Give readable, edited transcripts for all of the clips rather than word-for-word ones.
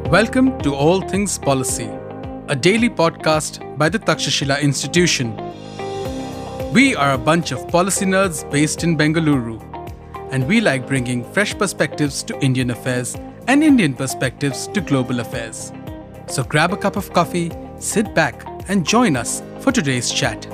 Welcome to All Things Policy, a daily podcast by the Takshashila Institution. We are a bunch of policy nerds based in Bengaluru, and we like bringing fresh perspectives to Indian affairs and Indian perspectives to global affairs. So grab a cup of coffee, sit back, and join us for today's chat.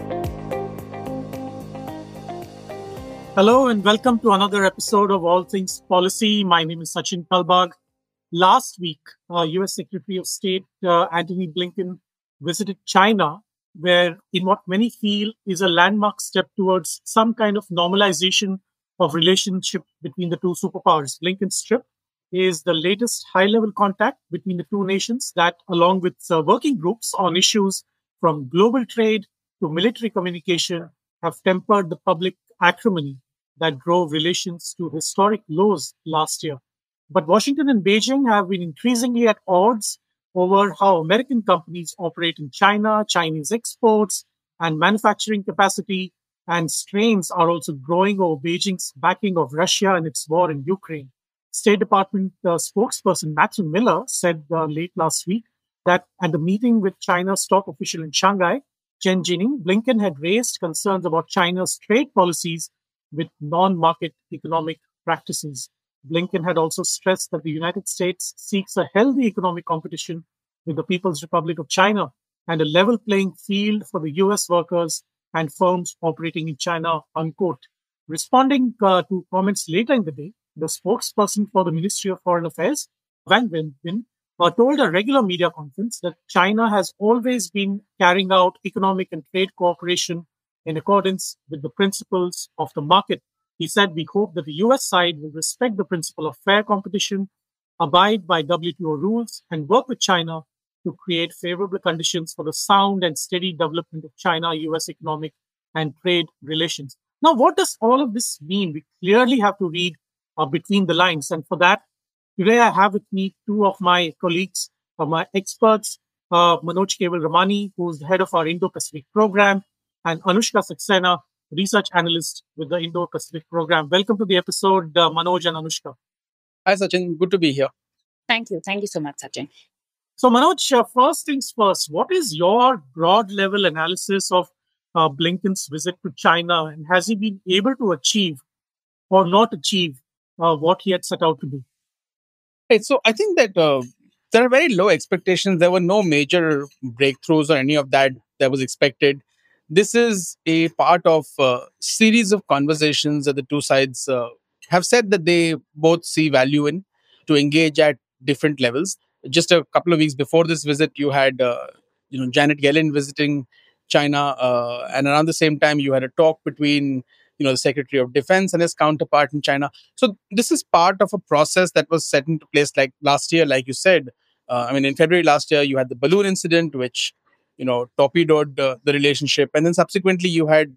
Hello and welcome to another episode of All Things Policy. My name is Sachin Kalbag. Last week, US Secretary of State Antony Blinken visited China, where in what many feel is a landmark step towards some kind of normalization of relationship between the two superpowers. Blinken's trip is the latest high-level contact between the two nations that, along with working groups on issues from global trade to military communication, have tempered the public acrimony that drove relations to historic lows last year. But Washington and Beijing have been increasingly at odds over how American companies operate in China, Chinese exports, and manufacturing capacity, and strains are also growing over Beijing's backing of Russia and its war in Ukraine. State Department spokesperson Matthew Miller said late last week that at the meeting with China's top official in Shanghai, Chen Jining, Blinken had raised concerns about China's trade policies with non-market economic practices. Blinken had also stressed that the United States seeks a healthy economic competition with the People's Republic of China and a level playing field for the US workers and firms operating in China, unquote. Responding to comments later in the day, the spokesperson for the Ministry of Foreign Affairs, Wang Wenbin, told a regular media conference that China has always been carrying out economic and trade cooperation in accordance with the principles of the market. He said, "We hope that the US side will respect the principle of fair competition, abide by WTO rules, and work with China to create favorable conditions for the sound and steady development of China-US economic and trade relations." Now, what does all of this mean? We clearly have to read between the lines. And for that, today I have with me two of my colleagues, my experts, Manoj Keval Ramani, who's the head of our Indo-Pacific program, and Anushka Saxena, research analyst with the Indo-Pacific program. Welcome to the episode, Manoj and Anushka. Hi, Sachin. Good to be here. Thank you. Thank you so much, Sachin. So, Manoj, first things first, what is your broad level analysis of Blinken's visit to China? And has he been able to achieve or not achieve what he had set out to do? Right, so I think that there are very low expectations. There were no major breakthroughs or any of that was expected. This is a part of a series of conversations that the two sides have said that they both see value in to engage at different levels. Just a couple of weeks before this visit, you had Janet Yellen visiting China, and around the same time, you had a talk between the Secretary of Defense and his counterpart in China. So this is part of a process that was set into place like last year, like you said. In February last year, you had the balloon incident, which torpedoed the relationship, and then subsequently you had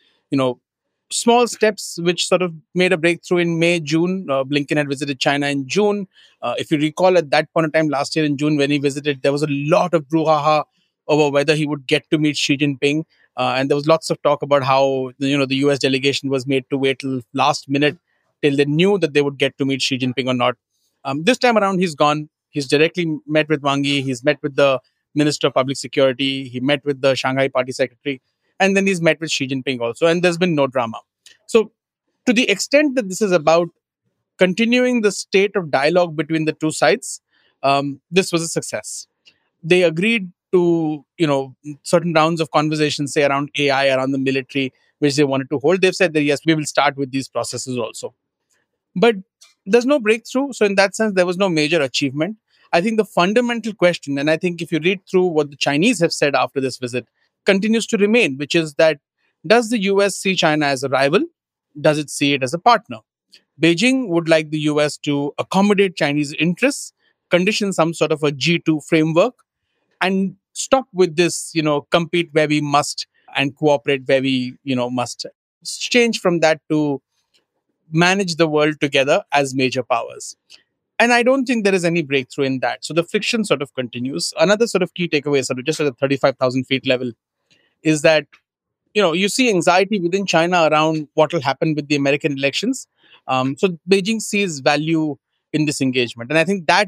small steps which sort of made a breakthrough in May, June. Blinken had visited China in June. If you recall, at that point in time last year in June, when he visited, there was a lot of brouhaha over whether he would get to meet Xi Jinping. And there was lots of talk about how the US delegation was made to wait till last minute till they knew that they would get to meet Xi Jinping or not. This time around, he's gone. He's directly met with Wang Yi. He's met with the Minister of Public Security. He met with the Shanghai Party Secretary. And then he's met with Xi Jinping also. And there's been no drama. So to the extent that this is about continuing the state of dialogue between the two sides, this was a success. They agreed to certain rounds of conversations, say around AI, around the military, which they wanted to hold. They've said that yes, we will start with these processes also, but there's no breakthrough. So in that sense, there was no major achievement. I think the fundamental question, and I think if you read through what the Chinese have said after this visit, continues to remain, which is that does the US see China as a rival? Does it see it as a partner? Beijing would like the US to accommodate Chinese interests, condition some sort of a G2 framework, and stop with this, compete where we must and cooperate where we, must. Change from that to manage the world together as major powers. And I don't think there is any breakthrough in that. So the friction sort of continues. Another sort of key takeaway, sort of just at the 35,000 feet level, is that, you see anxiety within China around what will happen with the American elections. So Beijing sees value in this engagement. And I think that,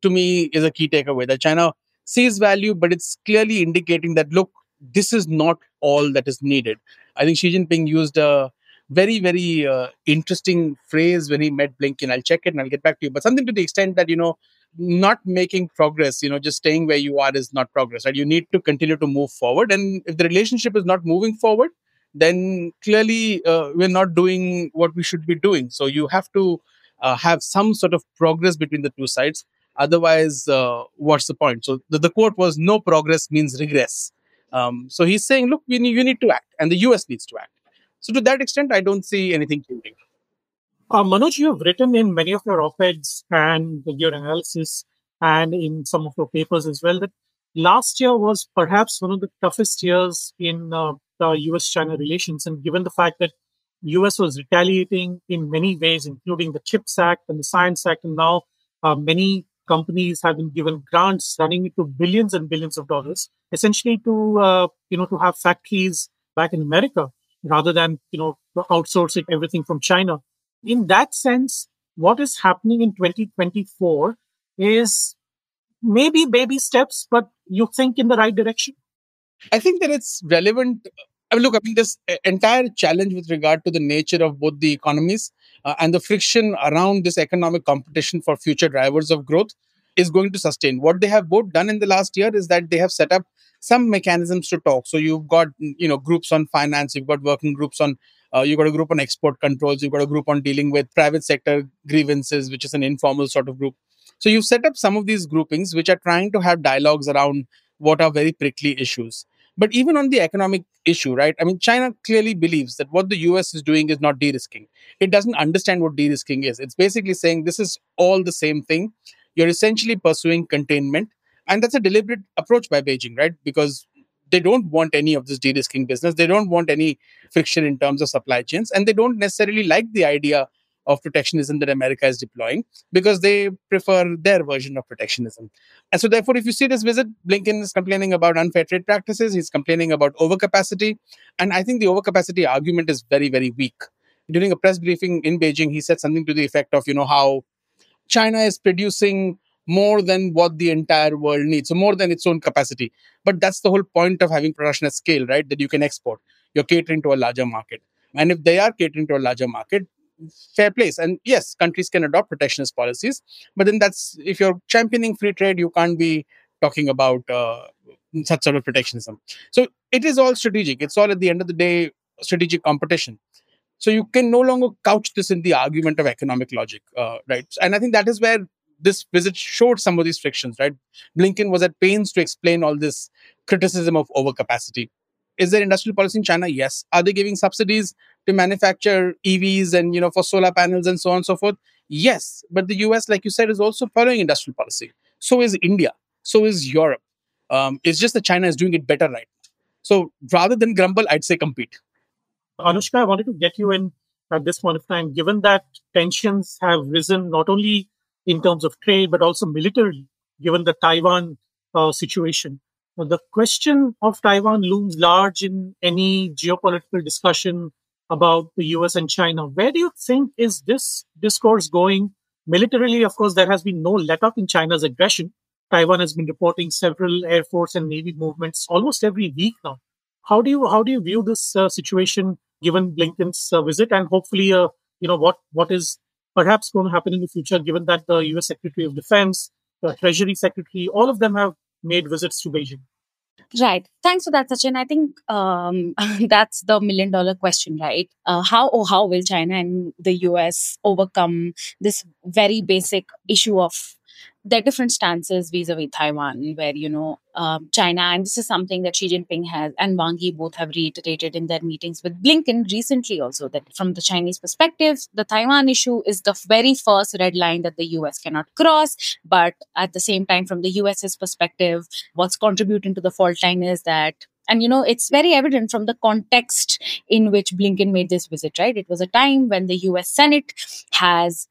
to me is a key takeaway, that China sees value, but it's clearly indicating that, look, this is not all that is needed. I think Xi Jinping used a very, very interesting phrase when he met Blinken. I'll check it and I'll get back to you. But something to the extent that, not making progress, just staying where you are is not progress, right? You need to continue to move forward. And if the relationship is not moving forward, then clearly we're not doing what we should be doing. So you have to have some sort of progress between the two sides. Otherwise, what's the point? So the quote was, no progress means regress. So he's saying, look, you need to act, and the US needs to act. So to that extent, I don't see anything changing. Manoj, you have written in many of your op-eds and your analysis and in some of your papers as well that last year was perhaps one of the toughest years in the US-China relations. And given the fact that US was retaliating in many ways, including the CHIPS Act and the Science Act, and now many companies have been given grants running into billions and billions of dollars, essentially to have factories back in America rather than outsourcing everything from China. In that sense, what is happening in 2024 is maybe baby steps, but you think in the right direction? I think that it's relevant. This entire challenge with regard to the nature of both the economies and the friction around this economic competition for future drivers of growth is going to sustain. What they have both done in the last year is that they have set up some mechanisms to talk. So you've got groups on finance, you've got working groups on you've got a group on export controls, you've got a group on dealing with private sector grievances, which is an informal sort of group. So you've set up some of these groupings which are trying to have dialogues around what are very prickly issues. But even on the economic issue, right? I mean, China clearly believes that what the US is doing is not de-risking. It doesn't understand what de-risking is. It's basically saying this is all the same thing. You're essentially pursuing containment. And that's a deliberate approach by Beijing, right? Because they don't want any of this de-risking business. They don't want any friction in terms of supply chains. And they don't necessarily like the idea of protectionism that America is deploying because they prefer their version of protectionism. And so, therefore, if you see this visit, Blinken is complaining about unfair trade practices. He's complaining about overcapacity. And I think the overcapacity argument is very, very weak. During a press briefing in Beijing, he said something to the effect of, how China is producing more than what the entire world needs, so more than its own capacity. But that's the whole point of having production at scale, right? That you can export. You're catering to a larger market. And if they are catering to a larger market, fair place. And yes, countries can adopt protectionist policies, but then that's, if you're championing free trade, you can't be talking about such sort of protectionism. So it is all strategic. It's all, at the end of the day, strategic competition. So you can no longer couch this in the argument of economic logic, right? And I think that is where this visit showed some of these frictions, right? Blinken was at pains to explain all this criticism of overcapacity. Is there industrial policy in China? Yes. Are they giving subsidies to manufacture EVs and, for solar panels and so on and so forth? Yes. But the US, like you said, is also following industrial policy. So is India. So is Europe. It's just that China is doing it better right now. So rather than grumble, I'd say compete. Anushka, I wanted to get you in at this point of time, given that tensions have risen not only in terms of trade, but also militarily, given the Taiwan situation. The question of Taiwan looms large in any geopolitical discussion about the US and China. Where do you think is this discourse going? Militarily, of course, there has been no let-up in China's aggression. Taiwan has been reporting several Air Force and Navy movements almost every week now. How do you view this situation given Blinken's visit, and hopefully, what is perhaps going to happen in the future, given that the U.S. Secretary of Defense, the Treasury Secretary, all of them have made visits to Beijing? Right. Thanks for that, Sachin. I think that's the $1 million question, right? How will China and the US overcome this very basic issue of their different stances vis-a-vis Taiwan, where, China, and this is something that Xi Jinping has and Wang Yi both have reiterated in their meetings with Blinken recently also, that from the Chinese perspective, the Taiwan issue is the very first red line that the US cannot cross. But at the same time, from the US's perspective, what's contributing to the fault line is that, and it's very evident from the context in which Blinken made this visit, right? It was a time when the US Senate has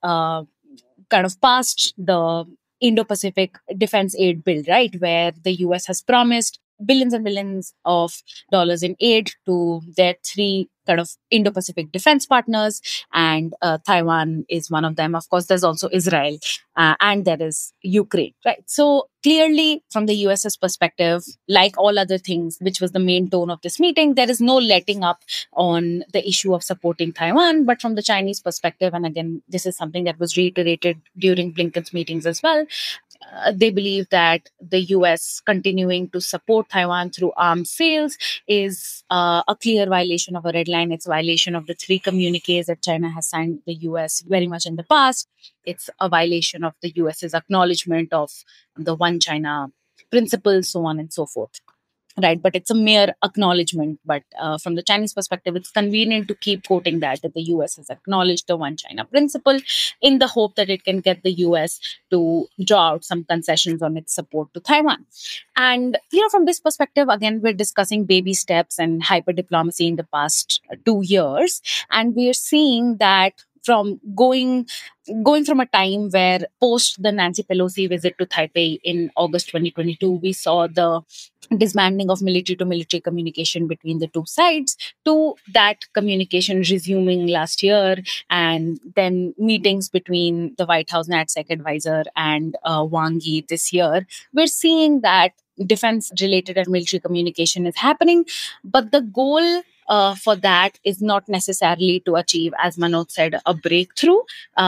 kind of passed the Indo-Pacific Defense Aid Bill, right, where the US has promised billions and billions of dollars in aid to their three kind of Indo-Pacific defense partners, and Taiwan is one of them. Of course, there's also Israel, and there is Ukraine, right? So clearly, from the US's perspective, like all other things, which was the main tone of this meeting, there is no letting up on the issue of supporting Taiwan. But from the Chinese perspective, and again, this is something that was reiterated during Blinken's meetings as well, they believe that the US continuing to support Taiwan through arms sales is a clear violation of a red line. It's a violation of the three communiques that China has signed with the US very much in the past. It's a violation of the US's acknowledgement of the one China principle, so on and so forth. Right, but it's a mere acknowledgement. But from the Chinese perspective, it's convenient to keep quoting that the US has acknowledged the one China principle in the hope that it can get the US to draw out some concessions on its support to Taiwan. And, from this perspective, again, we're discussing baby steps and hyper diplomacy in the past 2 years. And we're seeing that from going from a time where post the Nancy Pelosi visit to Taipei in August 2022, we saw the disbanding of military to military communication between the two sides, to that communication resuming last year, and then meetings between the White House NATSEC advisor and Wang Yi this year. We're seeing that defense related and military communication is happening, but the goal for that is not necessarily to achieve, as Manoj said, a breakthrough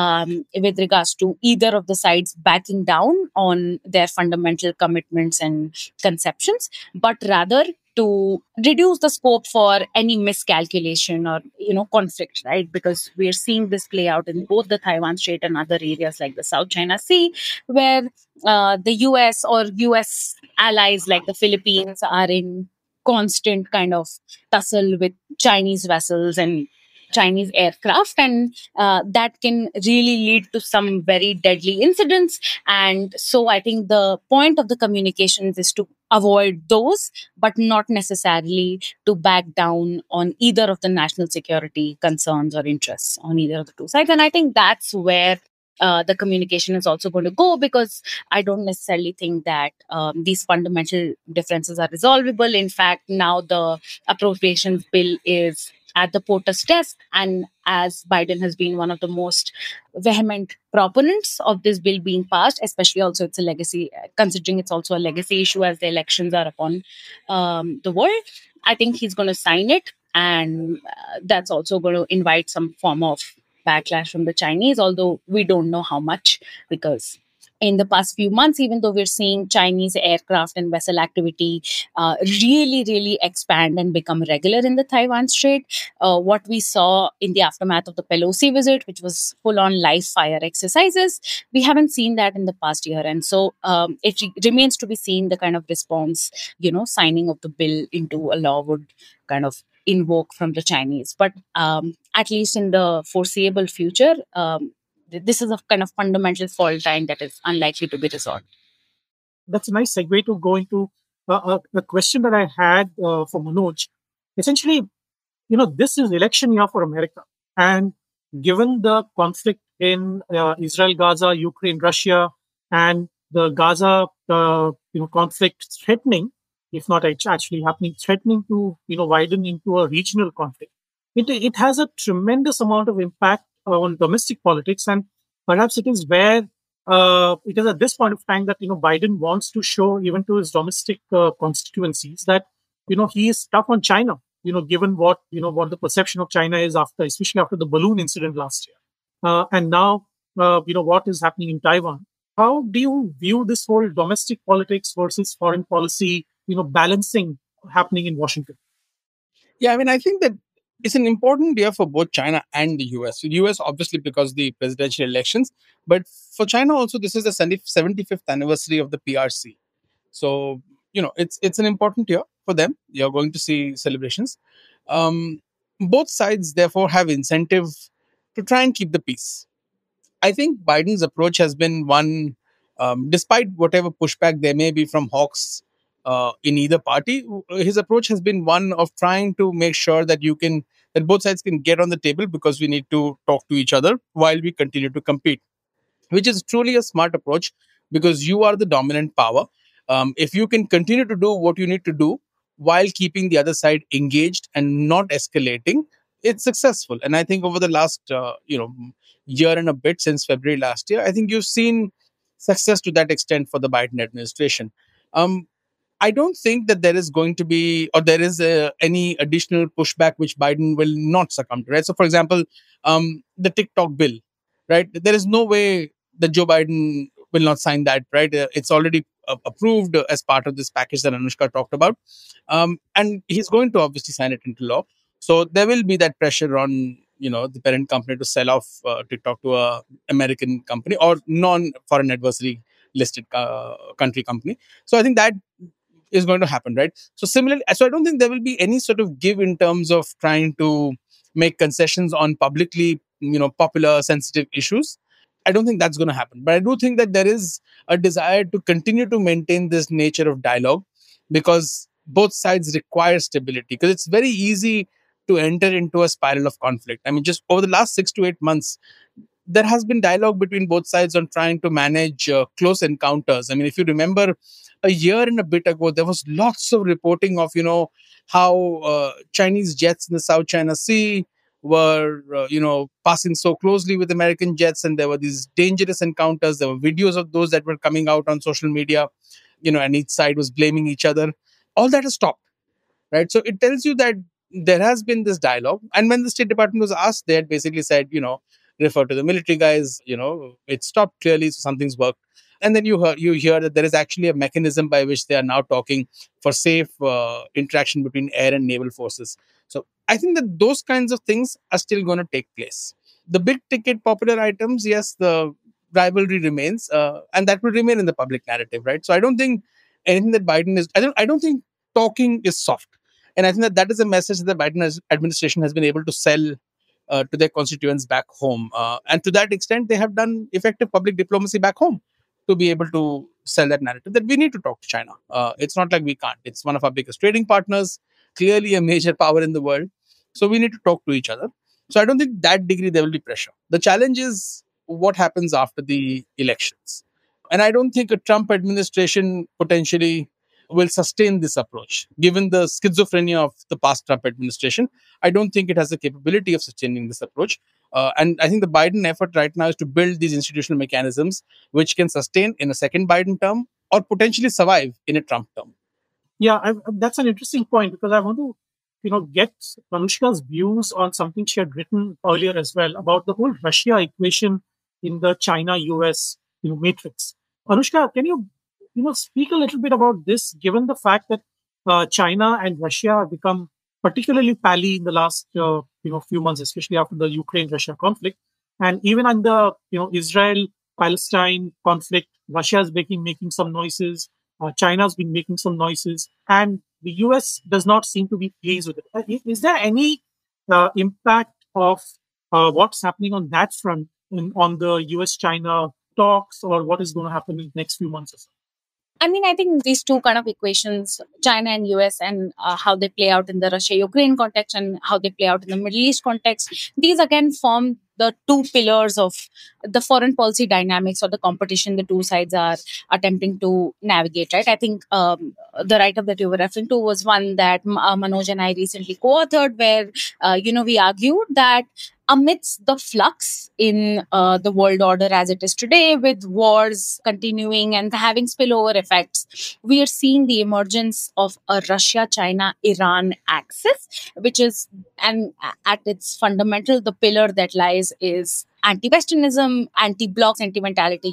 with regards to either of the sides backing down on their fundamental commitments and conceptions, but rather to reduce the scope for any miscalculation or conflict, right? Because we're seeing this play out in both the Taiwan Strait and other areas like the South China Sea, where the US or US allies like the Philippines are in constant kind of tussle with Chinese vessels and Chinese aircraft, and that can really lead to some very deadly incidents. And so I think the point of the communications is to avoid those, but not necessarily to back down on either of the national security concerns or interests on either of the two sides. And I think that's where the communication is also going to go, because I don't necessarily think that these fundamental differences are resolvable. In fact, now the appropriations bill is at the POTUS desk, and as Biden has been one of the most vehement proponents of this bill being passed, especially also it's a legacy, considering it's also a legacy issue as the elections are upon the world, I think he's going to sign it, and that's also going to invite some form of backlash from the Chinese, although we don't know how much, because in the past few months, even though we're seeing Chinese aircraft and vessel activity really, really expand and become regular in the Taiwan Strait, what we saw in the aftermath of the Pelosi visit, which was full-on live fire exercises, we haven't seen that in the past year. And so it remains to be seen the kind of response, signing of the bill into a law would kind of invoke from the Chinese. But at least in the foreseeable future, this is a kind of fundamental fault line that is unlikely to be resolved. That's a nice segue to go into a question that I had for Manoj. Essentially, this is election year for America. And given the conflict in Israel, Gaza, Ukraine, Russia, and the Gaza conflict threatening, if not actually happening, threatening to widen into a regional conflict, it has a tremendous amount of impact on domestic politics, and perhaps it is where it is at this point of time that Biden wants to show even to his domestic constituencies that he is tough on China. Given what what the perception of China is especially after the balloon incident last year, and now what is happening in Taiwan. How do you view this whole domestic politics versus foreign policy balancing happening in Washington? Yeah, I mean, I think that it's an important year for both China and the US. The US, obviously, because the presidential elections, but for China also, this is the 75th anniversary of the PRC. So, it's an important year for them. You're going to see celebrations. Both sides, therefore, have incentive to try and keep the peace. I think Biden's approach has been one, despite whatever pushback there may be from hawks in either party, his approach has been one of trying to make sure that that both sides can get on the table, because we need to talk to each other while we continue to compete, which is truly a smart approach, because you are the dominant power. If you can continue to do what you need to do while keeping the other side engaged and not escalating, it's successful. And I think over the last year and a bit, since February last year, I think you've seen success to that extent for the Biden administration. Um, I don't think that there is going to be, or there is any additional pushback which Biden will not succumb to, right? So, for example, the TikTok bill, right? There is no way that Joe Biden will not sign that, right? It's already approved as part of this package that Anushka talked about. And he's going to obviously sign it into law. So there will be that pressure on, the parent company to sell off TikTok to a American company or non-foreign adversary listed country company. So I think that is going to happen, right? So similarly, so I don't think there will be any sort of give in terms of trying to make concessions on publicly, popular, sensitive issues. I don't think that's going to happen. But I do think that there is a desire to continue to maintain this nature of dialogue because both sides require stability. Because it's very easy to enter into a spiral of conflict. I mean, just over the last 6 to 8 months, there has been dialogue between both sides on trying to manage close encounters. I mean, if you remember a year and a bit ago, there was lots of reporting of, how Chinese jets in the South China Sea were, passing so closely with American jets. And there were these dangerous encounters. There were videos of those that were coming out on social media, and each side was blaming each other. All that has stopped, right? So it tells you that there has been this dialogue. And when the State Department was asked, they had basically said, refer to the military guys, it stopped clearly, so something's worked. And then you hear that there is actually a mechanism by which they are now talking for safe interaction between air and naval forces. So I think that those kinds of things are still going to take place. The big ticket popular items, yes, the rivalry remains, and that will remain in the public narrative, right? So I don't think anything that Biden is. I don't think talking is soft, and I think that is a message that the Biden administration has been able to sell to their constituents back home. And to that extent, they have done effective public diplomacy back home to be able to sell that narrative that we need to talk to China. It's not like we can't. It's one of our biggest trading partners, clearly a major power in the world. So we need to talk to each other. So I don't think that degree there will be pressure. The challenge is what happens after the elections. And I don't think a Trump administration potentially will sustain this approach. Given the schizophrenia of the past Trump administration, I don't think it has the capability of sustaining this approach. And I think the Biden effort right now is to build these institutional mechanisms which can sustain in a second Biden term or potentially survive in a Trump term. Yeah, that's an interesting point because I want to, get Anushka's views on something she had written earlier as well about the whole Russia equation in the China-US, matrix. Anushka, can you, speak a little bit about this, given the fact that China and Russia have become particularly pally in the last, few months, especially after the Ukraine-Russia conflict, and even on the, Israel-Palestine conflict, Russia is making some noises. China's been making some noises, and the US does not seem to be pleased with it. Is there any impact of what's happening on that front on the US-China talks, or what is going to happen in the next few months or so? I mean, I think these two kind of equations, China and US, and how they play out in the Russia-Ukraine context and how they play out in the Middle East context, these again form the two pillars of the foreign policy dynamics or the competition the two sides are attempting to navigate, right? I think the write-up that you were referring to was one that Manoj and I recently co-authored where, we argued that amidst the flux in the world order as it is today, with wars continuing and having spillover effects, we are seeing the emergence of a Russia-China-Iran axis, which is, and at its fundamental, the pillar that lies is anti-Westernism, anti-bloc sentimentality,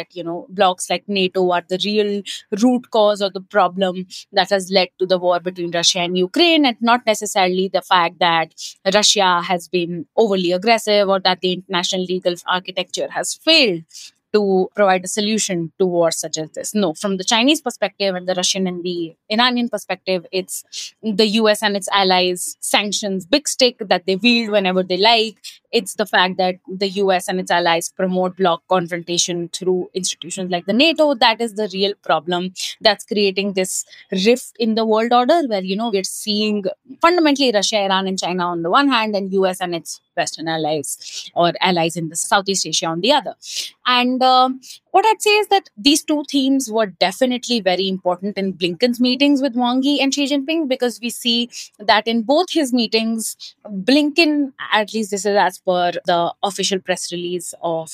blocs like NATO are the real root cause of the problem that has led to the war between Russia and Ukraine, and not necessarily the fact that Russia has been overly aggressive or that the international legal architecture has failed to provide a solution to wars such as this. No, from the Chinese perspective and the Russian and the Iranian perspective, it's the US and its allies' sanctions, big stick that they wield whenever they like. It's the fact that the US and its allies promote bloc confrontation through institutions like the NATO. That is the real problem that's creating this rift in the world order where, we're seeing fundamentally Russia, Iran, and China on the one hand, and US and its Western allies or allies in the Southeast Asia on the other. And what I'd say is that these two themes were definitely very important in Blinken's meetings with Wang Yi and Xi Jinping, because we see that in both his meetings, Blinken, at least this is as per the official press release of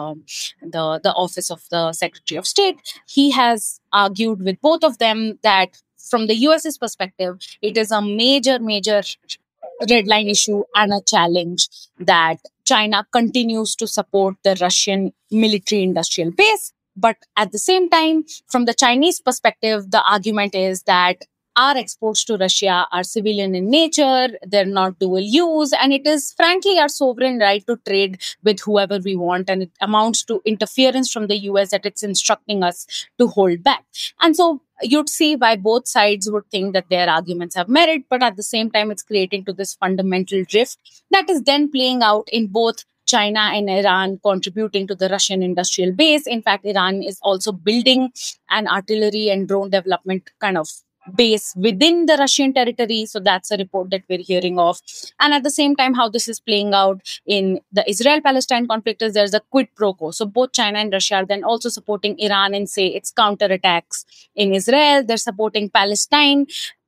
the Office of the Secretary of State, he has argued with both of them that from the US's perspective, it is a major, major red line issue and a challenge that China continues to support the Russian military industrial base. But at the same time, from the Chinese perspective, the argument is that our exports to Russia are civilian in nature, they're not dual use, and it is frankly our sovereign right to trade with whoever we want. And it amounts to interference from the US that it's instructing us to hold back. And so you'd see why both sides would think that their arguments have merit, but at the same time, it's creating to this fundamental drift that is then playing out in both China and Iran contributing to the Russian industrial base. In fact, Iran is also building an artillery and drone development kind of base within the Russian territory. So that's a report that we're hearing of. And at the same time, how this is playing out in the Israel-Palestine conflict is there's a quid pro quo. So both China and Russia are then also supporting Iran in, say, its counterattacks in Israel. They're supporting Palestine.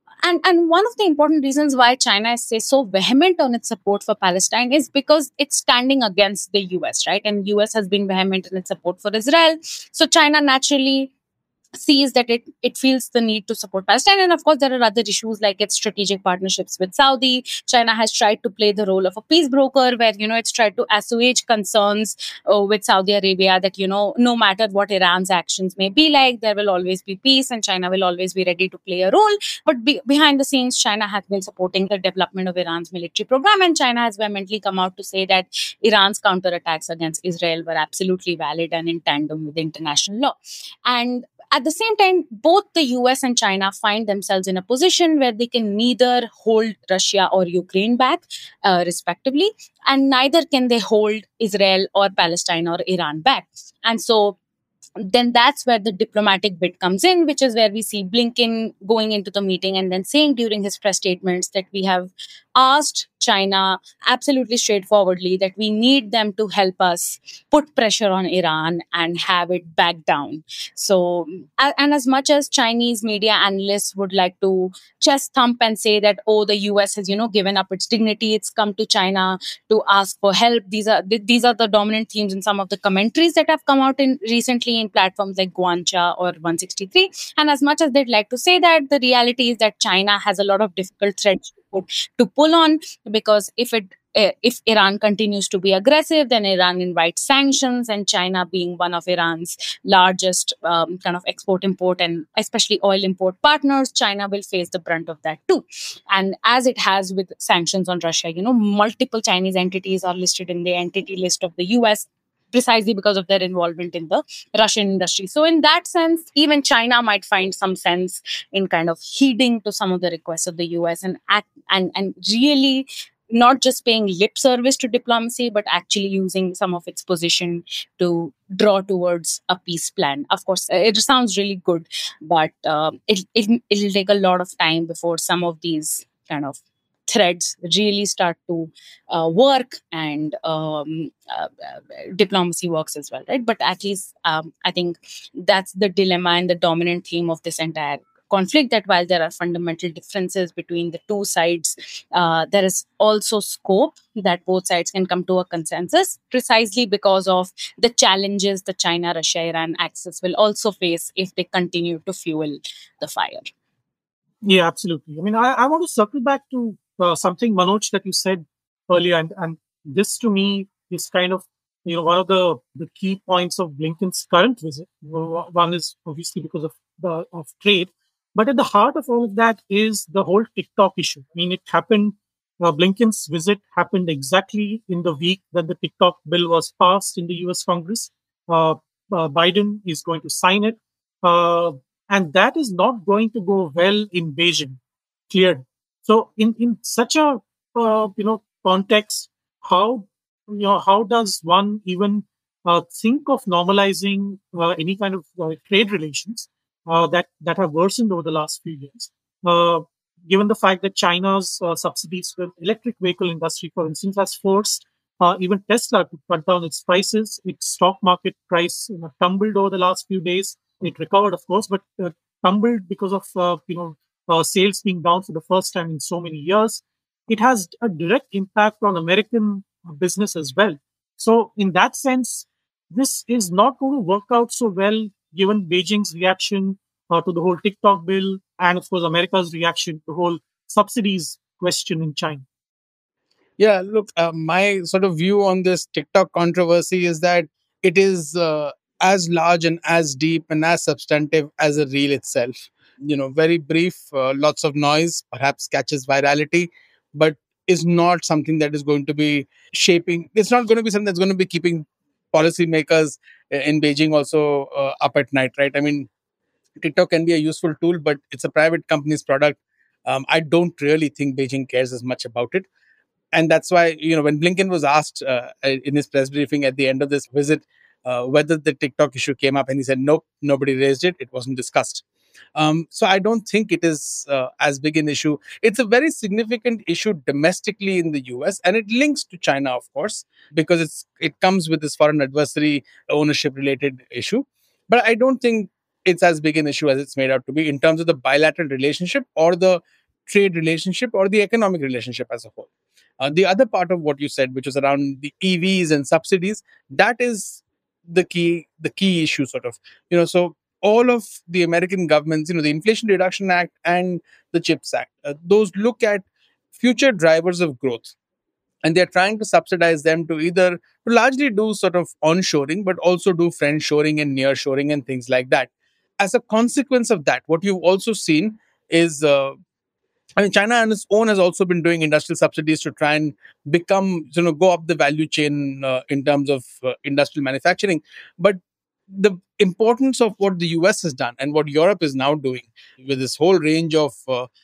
And one of the important reasons why China is, say, so vehement on its support for Palestine is because it's standing against the US, right? And US has been vehement in its support for Israel. So China naturally sees that it feels the need to support Palestine. And of course, there are other issues like its strategic partnerships with Saudi. China has tried to play the role of a peace broker where, it's tried to assuage concerns with Saudi Arabia that, no matter what Iran's actions may be like, there will always be peace and China will always be ready to play a role. But behind the scenes, China has been supporting the development of Iran's military program. And China has vehemently come out to say that Iran's counterattacks against Israel were absolutely valid and in tandem with international law. And at the same time, both the US and China find themselves in a position where they can neither hold Russia or Ukraine back, respectively, and neither can they hold Israel or Palestine or Iran back. And so then that's where the diplomatic bit comes in, which is where we see Blinken going into the meeting and then saying during his press statements that we have asked China absolutely straightforwardly that we need them to help us put pressure on Iran and have it back down. So, and as much as Chinese media analysts would like to chest thump and say that, oh, the US has, given up its dignity, it's come to China to ask for help. These are the dominant themes in some of the commentaries that have come out in recently in platforms like Guancha or 163. And as much as they'd like to say that, the reality is that China has a lot of difficult threads to pull on, because if Iran continues to be aggressive, then Iran invites sanctions, and China being one of Iran's largest kind of export-import and especially oil import partners, China will face the brunt of that too. And as it has with sanctions on Russia, multiple Chinese entities are listed in the entity list of the US precisely because of their involvement in the Russian industry. So in that sense, even China might find some sense in kind of heeding to some of the requests of the US and act and really not just paying lip service to diplomacy, but actually using some of its position to draw towards a peace plan. Of course, it sounds really good, but it'll take a lot of time before some of these kind of threads really start to work and diplomacy works as well, right? But at least I think that's the dilemma and the dominant theme of this entire conflict, that while there are fundamental differences between the two sides, there is also scope that both sides can come to a consensus, precisely because of the challenges the China-Russia-Iran axis will also face if they continue to fuel the fire. Yeah, absolutely. I mean, I want to circle back to something, Manoj, that you said earlier, and this to me is kind of one of the key points of Blinken's current visit. One is obviously because of trade, but at the heart of all of that is the whole TikTok issue. I mean, it happened. Blinken's visit happened exactly in the week that the TikTok bill was passed in the U.S. Congress. Biden is going to sign it, and that is not going to go well in Beijing. Clearly. So in such a context, how does one even think of normalizing any kind of trade relations that have worsened over the last few years? given the fact that China's subsidies for electric vehicle industry, for instance, has forced even Tesla to cut down its prices. Its stock market price tumbled over the last few days. It recovered, of course, but tumbled because of sales being down for the first time in so many years. It has a direct impact on American business as well. So, in that sense, this is not going to work out so well given Beijing's reaction to the whole TikTok bill and, of course, America's reaction to the whole subsidies question in China. Yeah, look, my sort of view on this TikTok controversy is that it is as large and as deep and as substantive as a reel itself. Very brief, lots of noise, perhaps catches virality, but is not something that is going to be shaping. It's not going to be something that's going to be keeping policymakers in Beijing also up at night, right? I mean, TikTok can be a useful tool, but it's a private company's product. I don't really think Beijing cares as much about it, and that's why when Blinken was asked in his press briefing at the end of this visit whether the TikTok issue came up, and he said nope, nobody raised it, it wasn't discussed. So I don't think it is as big an issue. It's a very significant issue domestically in the US, and it links to China, of course, because it comes with this foreign adversary ownership related issue. But I don't think it's as big an issue as it's made out to be in terms of the bilateral relationship or the trade relationship or the economic relationship as a whole. The other part of what you said, which was around the EVs and subsidies, that is the key issue, sort of. So all of the American governments, the Inflation Reduction Act and the CHIPS Act, those look at future drivers of growth, and they're trying to subsidize them to either to largely do sort of onshoring, but also do friendshoring and nearshoring and things like that. As a consequence of that, what you've also seen is I mean, China on its own has also been doing industrial subsidies to try and go up the value chain in terms of industrial manufacturing. But the importance of what the US has done and what Europe is now doing with this whole range of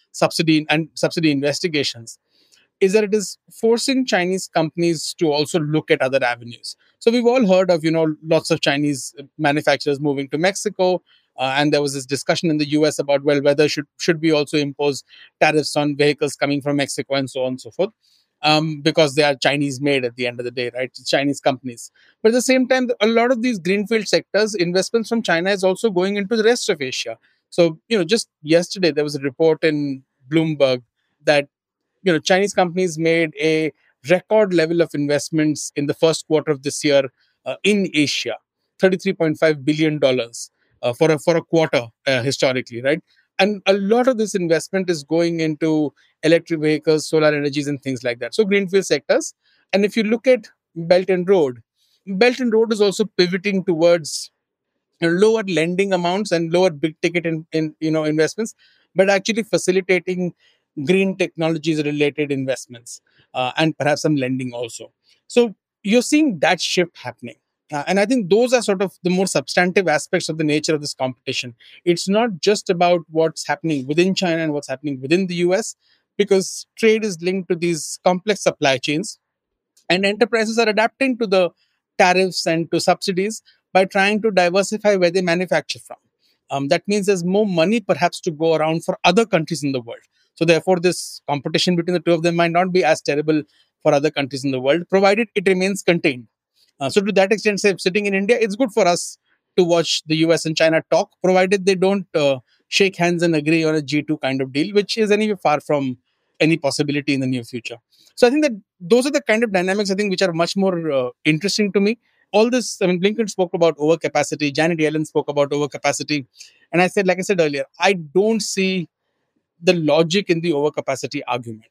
subsidy investigations is that it is forcing Chinese companies to also look at other avenues. So we've all heard of, lots of Chinese manufacturers moving to Mexico. And there was this discussion in the US about, well, whether should we also impose tariffs on vehicles coming from Mexico and so on and so forth, because they are Chinese made at the end of the day, right? Chinese companies. But at the same time, a lot of these greenfield sectors, investments from China is also going into the rest of Asia. So, just yesterday, there was a report in Bloomberg that Chinese companies made a record level of investments in the first quarter of this year in Asia, $33.5 billion for a quarter historically, right? And a lot of this investment is going into electric vehicles, solar energies, and things like that. So greenfield sectors. And if you look at Belt and Road, Belt and Road is also pivoting towards lower lending amounts and lower big ticket in investments, but actually facilitating green technologies related investments and perhaps some lending also. So you're seeing that shift happening. And I think those are sort of the more substantive aspects of the nature of this competition. It's not just about what's happening within China and what's happening within the US, because trade is linked to these complex supply chains, and enterprises are adapting to the tariffs and to subsidies by trying to diversify where they manufacture from. That means there's more money perhaps to go around for other countries in the world. So therefore, this competition between the two of them might not be as terrible for other countries in the world, provided it remains contained. So to that extent, say sitting in India, it's good for us to watch the US and China talk, provided they don't shake hands and agree on a G2 kind of deal, which is anyway far from any possibility in the near future. So I think that those are the kind of dynamics I think which are much more interesting to me. All this, I mean, Blinken spoke about overcapacity, Janet Yellen spoke about overcapacity, and I said, like I said earlier, I don't see the logic in the overcapacity argument.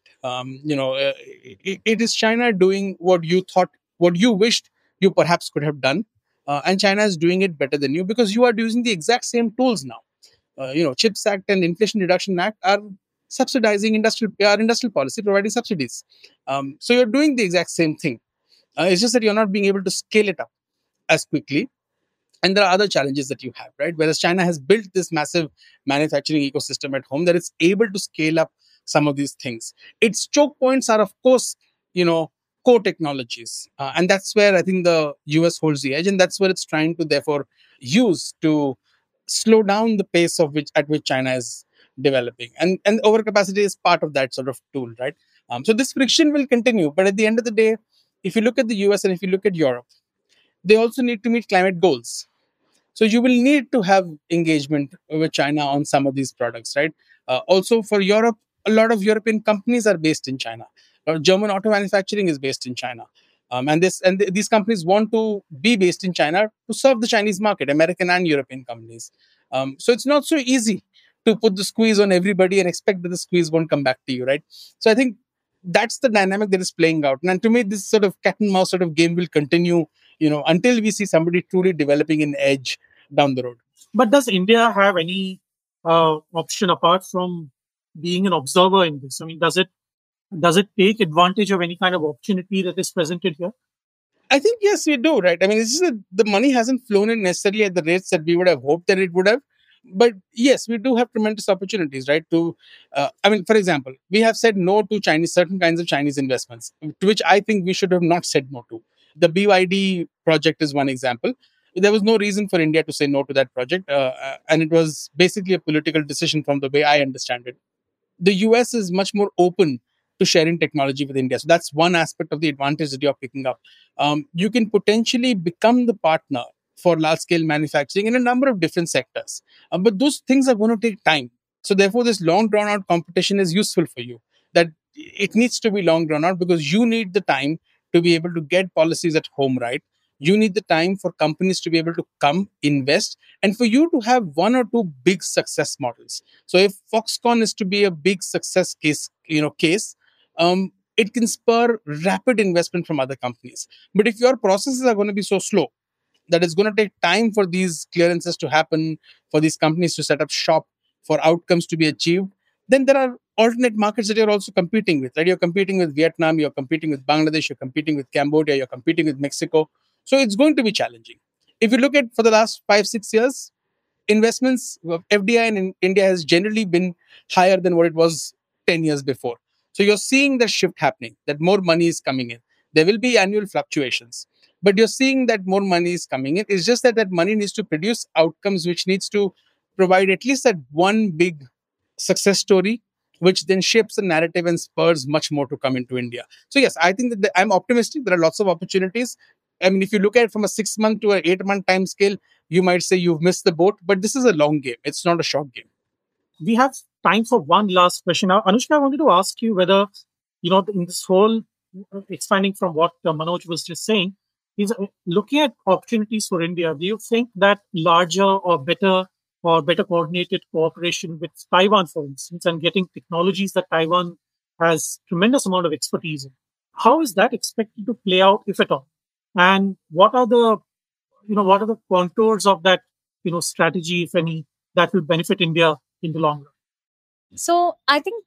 It is China doing what you wished you perhaps could have done, and China is doing it better than you because you are using the exact same tools now. CHIPS Act and Inflation Reduction Act are subsidizing industrial policy, providing subsidies. So you're doing the exact same thing. It's just that you're not being able to scale it up as quickly. And there are other challenges that you have, right? Whereas China has built this massive manufacturing ecosystem at home that it's able to scale up some of these things. Its choke points are, of course, core technologies. And that's where I think the US holds the edge. And that's where it's trying to, therefore, use to slow down the pace at which China is developing, and overcapacity is part of that sort of tool, right? So this friction will continue, but at the end of the day, if you look at the US and if you look at Europe, they also need to meet climate goals. So you will need to have engagement with China on some of these products, right? Also for Europe, a lot of European companies are based in China. German auto manufacturing is based in China. These companies want to be based in China to serve the Chinese market, American and European companies. So it's not so easy to put the squeeze on everybody and expect that the squeeze won't come back to you, right? So I think that's the dynamic that is playing out. And to me, this sort of cat and mouse sort of game will continue, until we see somebody truly developing an edge down the road. But does India have any option apart from being an observer in this? I mean, does it take advantage of any kind of opportunity that is presented here? I think yes, we do, right? I mean, it's just that the money hasn't flown in necessarily at the rates that we would have hoped that it would have. But yes, we do have tremendous opportunities, right? For example, we have said no to certain kinds of Chinese investments, to which I think we should have not said no to. The BYD project is one example. There was no reason for India to say no to that project, and it was basically a political decision from the way I understand it. The US is much more open to sharing technology with India. So that's one aspect of the advantage that you're picking up. You can potentially become the partner for large scale manufacturing in a number of different sectors. But those things are going to take time. So therefore, this long drawn out competition is useful for you. That it needs to be long drawn out because you need the time to be able to get policies at home right. You need the time for companies to be able to come invest and for you to have one or two big success models. So if Foxconn is to be a big success case, it can spur rapid investment from other companies. But if your processes are going to be so slow that it's going to take time for these clearances to happen, for these companies to set up shop, for outcomes to be achieved, then there are alternate markets that you're also competing with. Right? You're competing with Vietnam, you're competing with Bangladesh, you're competing with Cambodia, you're competing with Mexico. So it's going to be challenging. If you look at for the last 5-6 years, investments of FDI in India has generally been higher than what it was 10 years before. So you're seeing the shift happening, that more money is coming in. There will be annual fluctuations, but you're seeing that more money is coming in. It's just that money needs to produce outcomes, which needs to provide at least that one big success story, which then shapes the narrative and spurs much more to come into India. So yes, I think that I'm optimistic. There are lots of opportunities. I mean, if you look at it from a 6-month to an 8-month time scale, you might say you've missed the boat, but this is a long game. It's not a short game. We have time for one last question. Now, Anushka, I wanted to ask you whether, in this whole expanding from what Manoj was just saying, is looking at opportunities for India. Do you think that larger or better coordinated cooperation with Taiwan, for instance, and getting technologies that Taiwan has tremendous amount of expertise in, how is that expected to play out, if at all? And what are the contours of that, strategy, if any, that will benefit India in the long run? So I think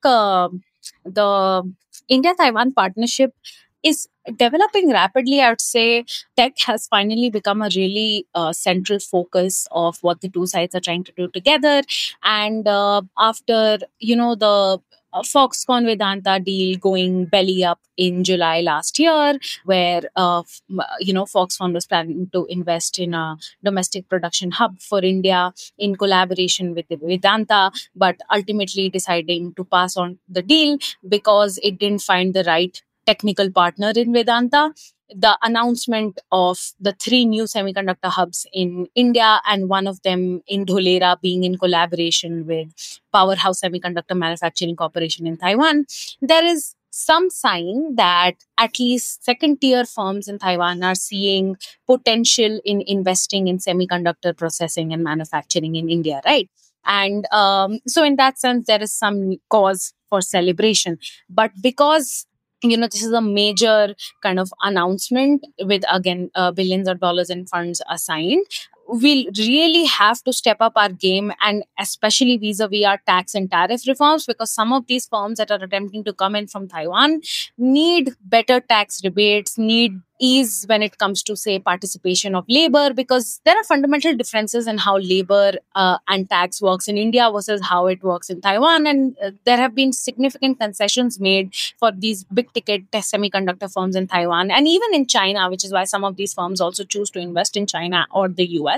the India-Taiwan partnership is developing rapidly. I would say tech has finally become a really central focus of what the two sides are trying to do together. And after, the Foxconn Vedanta deal going belly up in July last year, where Foxconn was planning to invest in a domestic production hub for India in collaboration with Vedanta, but ultimately deciding to pass on the deal because it didn't find the right technical partner in Vedanta. The announcement of the 3 new semiconductor hubs in India and one of them in Dholera being in collaboration with Powerhouse Semiconductor Manufacturing Corporation in Taiwan, there is some sign that at least second-tier firms in Taiwan are seeing potential in investing in semiconductor processing and manufacturing in India, right? And so in that sense, there is some cause for celebration. But because this is a major kind of announcement with, again, billions of dollars in funds assigned, we'll really have to step up our game, and especially vis-a-vis our tax and tariff reforms, because some of these firms that are attempting to come in from Taiwan need better tax rebates, need ease when it comes to, say, participation of labor, because there are fundamental differences in how labor and tax works in India versus how it works in Taiwan. And there have been significant concessions made for these big ticket semiconductor firms in Taiwan and even in China, which is why some of these firms also choose to invest in China or the US.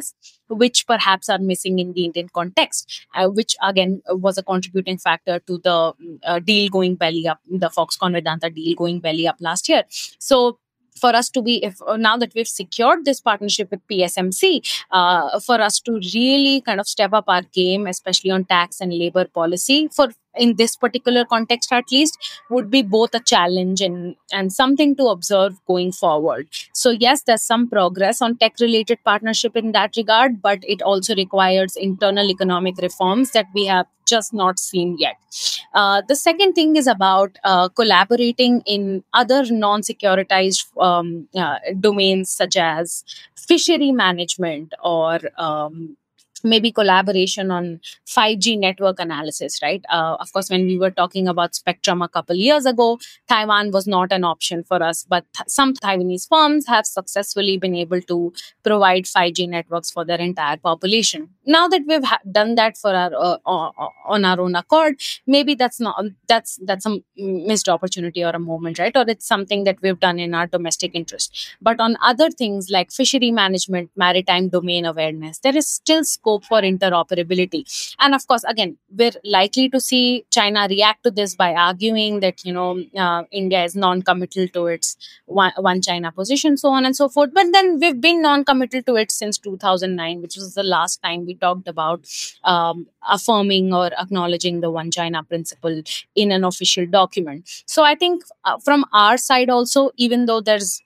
US, which perhaps are missing in the Indian context, which again was a contributing factor to the deal going belly up, the Foxconn Vedanta deal going belly up last year. So for us to be, if now that we've secured this partnership with PSMC, for us to really kind of step up our game, especially on tax and labor policy, for in this particular context at least, would be both a challenge and something to observe going forward. So yes, there's some progress on tech related partnership in that regard, but it also requires internal economic reforms that we have just not seen yet. The second thing is about collaborating in other non-securitized domains such as fishery management or maybe collaboration on 5G network analysis, right? Of course, when we were talking about spectrum a couple years ago, Taiwan was not an option for us, but some Taiwanese firms have successfully been able to provide 5G networks for their entire population. Now that we've done that for our on our own accord, maybe that's a missed opportunity or a moment, right? Or it's something that we've done in our domestic interest. But on other things like fishery management, maritime domain awareness, there is still scope for interoperability. And of course, again, we're likely to see China react to this by arguing that, India is non-committal to its one China position, so on and so forth. But then we've been non-committal to it since 2009, which was the last time we talked about affirming or acknowledging the one China principle in an official document. So I think from our side also, even though there's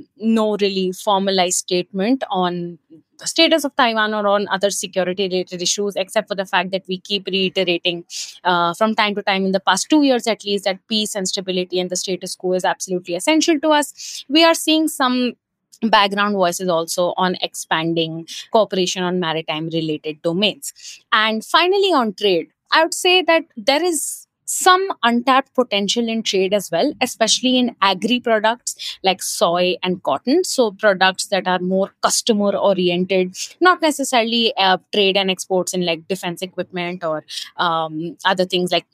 no really formalized statement on the status of Taiwan or on other security-related issues, except for the fact that we keep reiterating from time to time in the past 2 years at least that peace and stability and the status quo is absolutely essential to us. We are seeing some background voices also on expanding cooperation on maritime-related domains. And finally, on trade, I would say that there is some untapped potential in trade as well, especially in agri products like soy and cotton. So products that are more customer oriented, not necessarily trade and exports in like defense equipment or other things like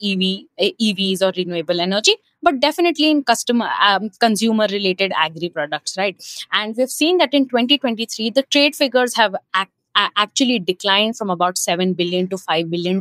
EVs or renewable energy, but definitely in consumer related agri products, right? And we've seen that in 2023, the trade figures have actually declined from about $7 billion to $5 billion.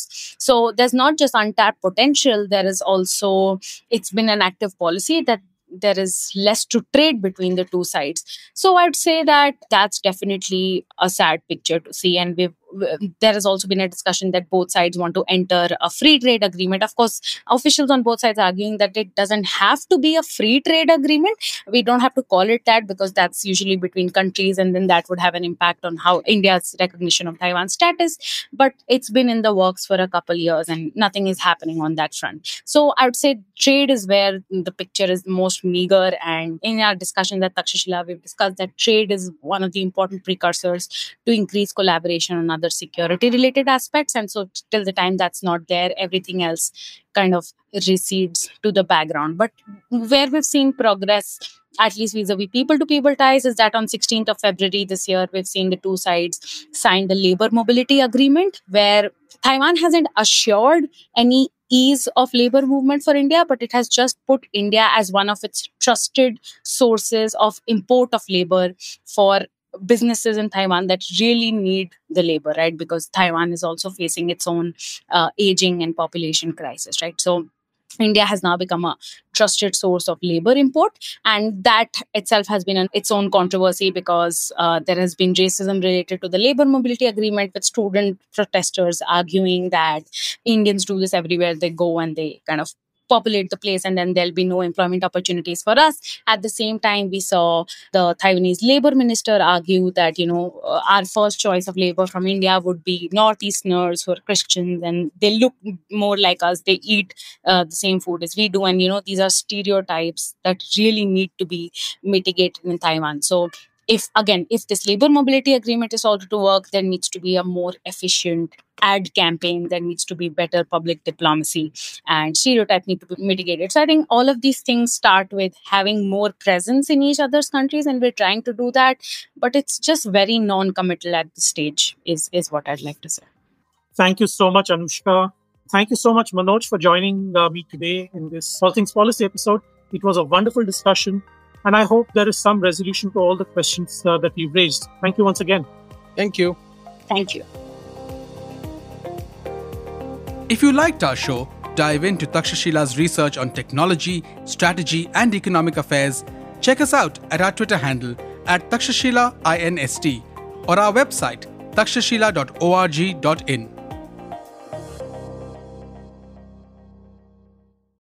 So there's not just untapped potential, there is also, it's been an active policy that there is less to trade between the two sides. So I'd say that that's definitely a sad picture to see. And there has also been a discussion that both sides want to enter a free trade agreement. Of course, officials on both sides are arguing that it doesn't have to be a free trade agreement. We don't have to call it that because that's usually between countries, and then that would have an impact on how India's recognition of Taiwan's status. But it's been in the works for a couple years and nothing is happening on that front. So I would say trade is where the picture is most meager. And in our discussion at Takshashila, we've discussed that trade is one of the important precursors to increase collaboration on other security related aspects. And so till the time that's not there, everything else kind of recedes to the background. But where we've seen progress, at least vis-a-vis people-to-people ties, is that on 16th of February this year, we've seen the two sides sign the labor mobility agreement, where Taiwan hasn't assured any ease of labor movement for India, but it has just put India as one of its trusted sources of import of labor for businesses in Taiwan that really need the labor, right? Because Taiwan is also facing its own aging and population crisis, right? So India has now become a trusted source of labor import, and that itself has been its own controversy because there has been racism related to the labor mobility agreement, with student protesters arguing that Indians do this everywhere they go and they kind of populate the place and then there'll be no employment opportunities for us. At the same time, we saw the Taiwanese labor minister argue that, our first choice of labor from India would be Northeasterners who are Christians and they look more like us. They eat the same food as we do. And, these are stereotypes that really need to be mitigated in Taiwan. So if this labor mobility agreement is also to work, there needs to be a more efficient ad campaign, there needs to be better public diplomacy, and stereotype need to be mitigated. So I think all of these things start with having more presence in each other's countries, and we're trying to do that, but it's just very non-committal at this stage is what I'd like to say. Thank you so much, Anushka. Thank you so much, Manoj, for joining me today in this All Things Policy episode. It was a wonderful discussion, and I hope there is some resolution to all the questions that you've raised. Thank you once again. Thank you. Thank you. If you liked our show, dive into Takshashila's research on technology, strategy, and economic affairs. Check us out at our Twitter handle @TakshashilaINST or our website takshashila.org.in.